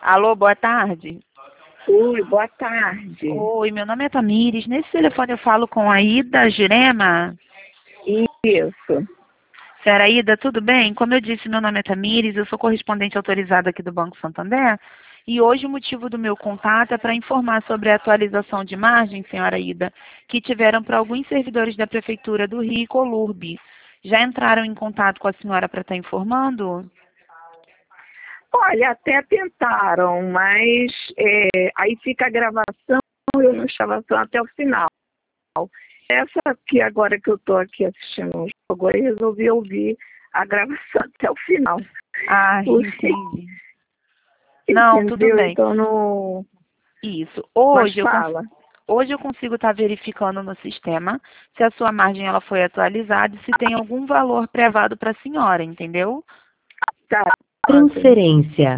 Alô, boa tarde. Oi, boa tarde. Oi, meu nome é Tamires. Nesse telefone eu falo com a Ida Jurema. Isso. Senhora Ida, tudo bem? Como eu disse, meu nome é Tamires, eu sou correspondente autorizada aqui do Banco Santander. E hoje o motivo do meu contato é para informar sobre a atualização de margem, senhora Ida, que tiveram para alguns servidores da Prefeitura do Rio e Colurbe. Já entraram em contato com a senhora para estar informando? Olha, até tentaram, mas aí fica a gravação e eu não estava até o final. Essa aqui, agora que eu estou aqui assistindo o jogo, eu resolvi ouvir a gravação até o final. Ah, Porque, entendi. Não, tudo entendeu? bem. Então não. Isso. Mas fala. Hoje eu consigo estar verificando no sistema se a sua margem ela foi atualizada e se tem algum valor prevado para a senhora, entendeu? Tá. Transferência.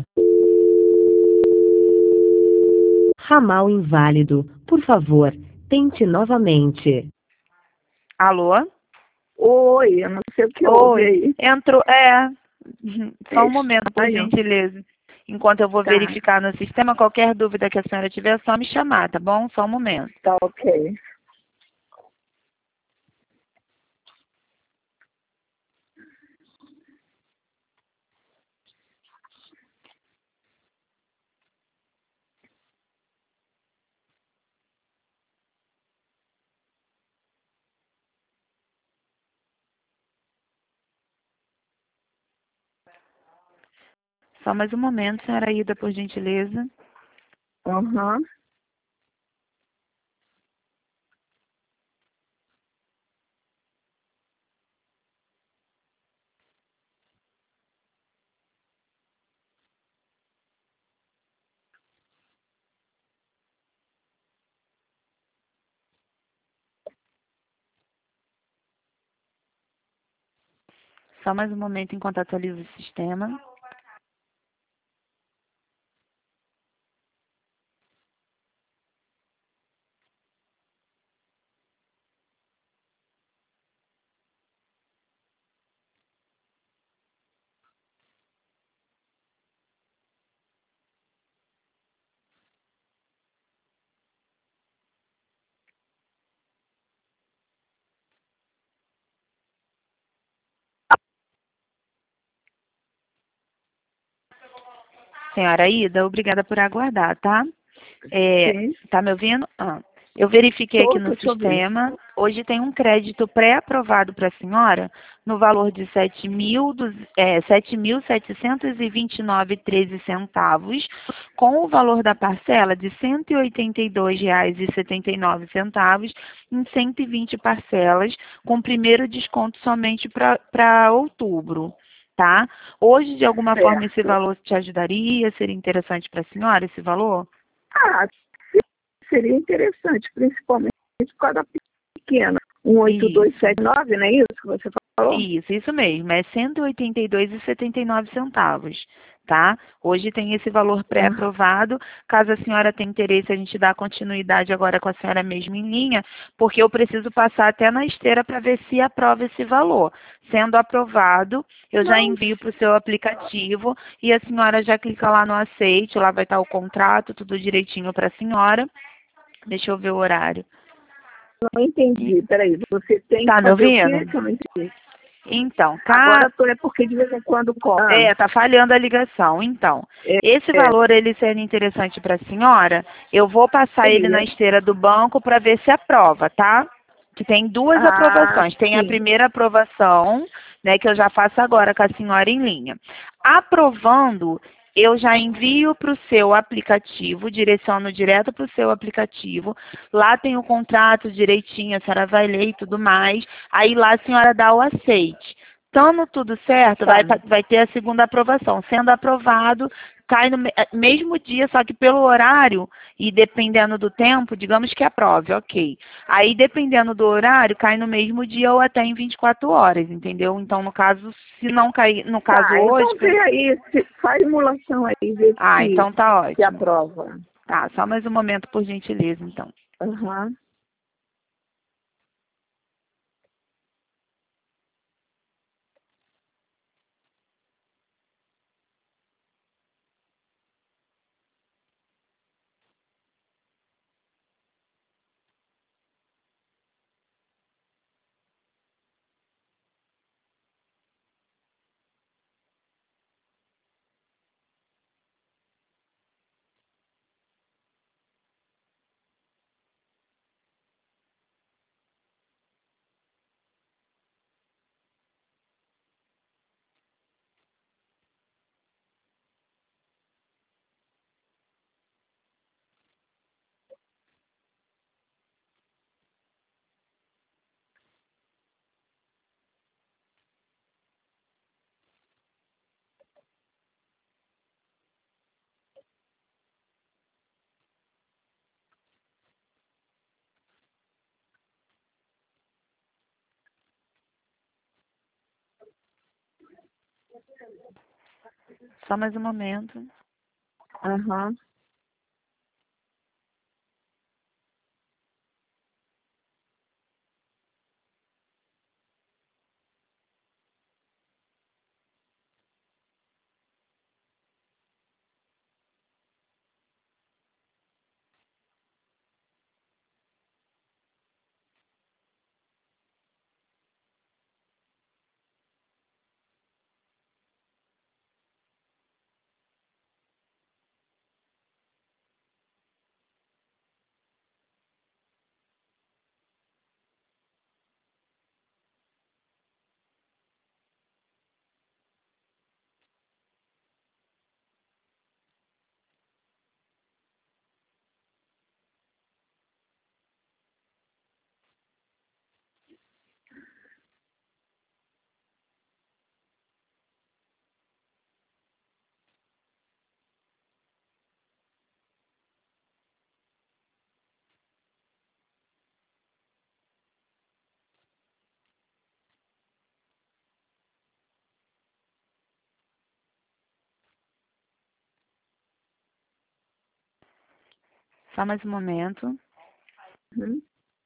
Ramal inválido. Por favor, tente novamente. Alô? Oi, eu não sei o que houve Oi. aí. Entrou. Só um momento, por Estranho. gentileza. Enquanto eu vou Tá, verificar no sistema, qualquer dúvida que a senhora tiver, é só me chamar, tá bom? Só um momento. tá ok. Só mais um momento, senhora Ida, por gentileza. Aham. Só mais um momento enquanto atualizo o sistema. Senhora Ida, obrigada por aguardar, tá? Sim. Tá me ouvindo? Eu verifiquei aqui no Tô te ouvindo. sistema. Hoje tem um crédito pré-aprovado para a senhora no valor de 7.729,13 centavos, com o valor da parcela de R$ 182,79 em 120 parcelas, com primeiro desconto somente para outubro. Tá? Hoje, de alguma forma, esse Certo. valor te ajudaria? Seria interessante para a senhora esse valor? Ah, seria interessante, principalmente por causa da pequena. 18279, não é isso que você falou? Isso mesmo. É R$ 182,79 centavos, tá? Hoje tem esse valor pré-aprovado. Caso a senhora tenha interesse, a gente dá continuidade agora com a senhora mesmo em linha, porque eu preciso passar até na esteira para ver se aprova esse valor. Sendo aprovado, eu já Não, envio para o seu aplicativo e a senhora já clica lá no aceite, lá vai estar o contrato, tudo direitinho para a senhora. Deixa eu ver o horário. não entendi. Peraí, você tem Tá que me fazer o quê ouvindo? que eu não entendi? Então, Agora é porque de vez em quando corta. tá falhando a ligação. Então, É, esse é, valor, ele sendo interessante para a senhora, eu vou passar ele na seria. esteira do banco para ver se aprova, tá? Que tem duas Ah, aprovações. Tem a sim. primeira aprovação, né, que eu já faço agora com a senhora em linha. Aprovando, eu já envio para o seu aplicativo, direciono direto para o seu aplicativo. Lá tem o contrato direitinho, a senhora vai ler e tudo mais. Aí lá a senhora dá o aceite. Estando tudo certo, Tá. vai ter a segunda aprovação. Sendo aprovado, cai no mesmo dia, só que pelo horário e dependendo do tempo, digamos que aprove, ok. Aí, dependendo do horário, cai no mesmo dia ou até em 24 horas, entendeu? Então, no caso, se não cair, no caso Tá, hoje... então vê aí, faz simulação aí, vê então tá se ótimo. aprova. Tá, só mais um momento, por gentileza, então. Aham. Só mais um momento. Aham. Só mais um momento. Uhum.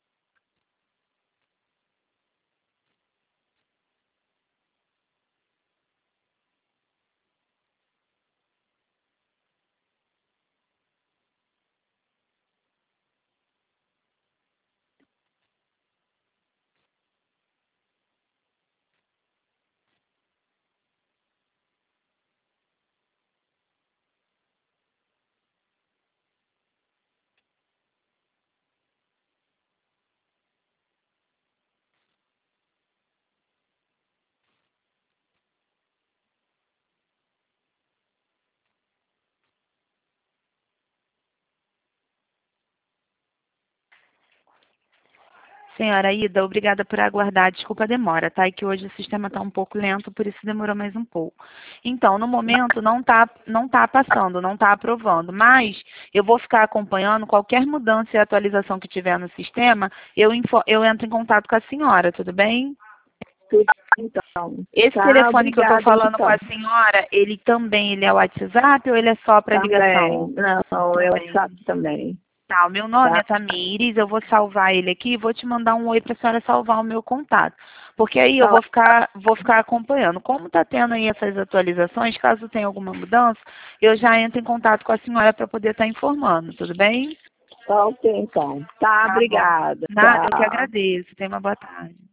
Senhora Ida, obrigada por aguardar. Desculpa a demora, tá? É que hoje o sistema está um pouco lento, por isso demorou mais um pouco. Então, no momento, não tá passando, não está aprovando. Mas eu vou ficar acompanhando qualquer mudança e atualização que tiver no sistema, eu entro em contato com a senhora, tudo bem? Tudo então. Esse Tá, telefone que eu estou obrigada falando com então. a senhora, ele é o WhatsApp ou ele é só para ligação? Também. Não, é o Também. WhatsApp também. Tá, o meu nome Tá? é Tamires, eu vou salvar ele aqui e vou te mandar um oi para a senhora salvar o meu contato. Porque aí eu Tá, vou ficar acompanhando. Como está tendo aí essas atualizações, caso tenha alguma mudança, eu já entro em contato com a senhora para poder estar informando, tudo bem? tá ok então. Tá, Tá bom. obrigada. Nada, eu que Tchau. agradeço. Tenha uma boa tarde.